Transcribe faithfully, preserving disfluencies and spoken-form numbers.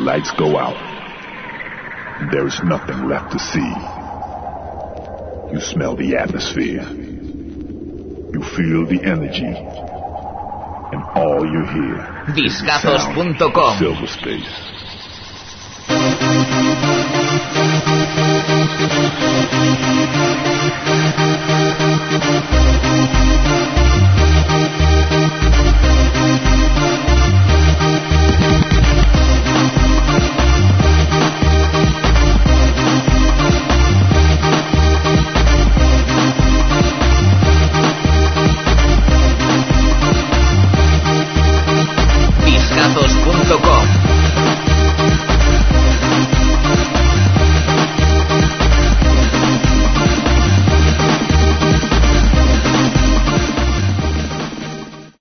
lights go out, there is nothing left to see. You smell the atmosphere. You feel the energy. And all you hear Discazos punto com. Silver Space.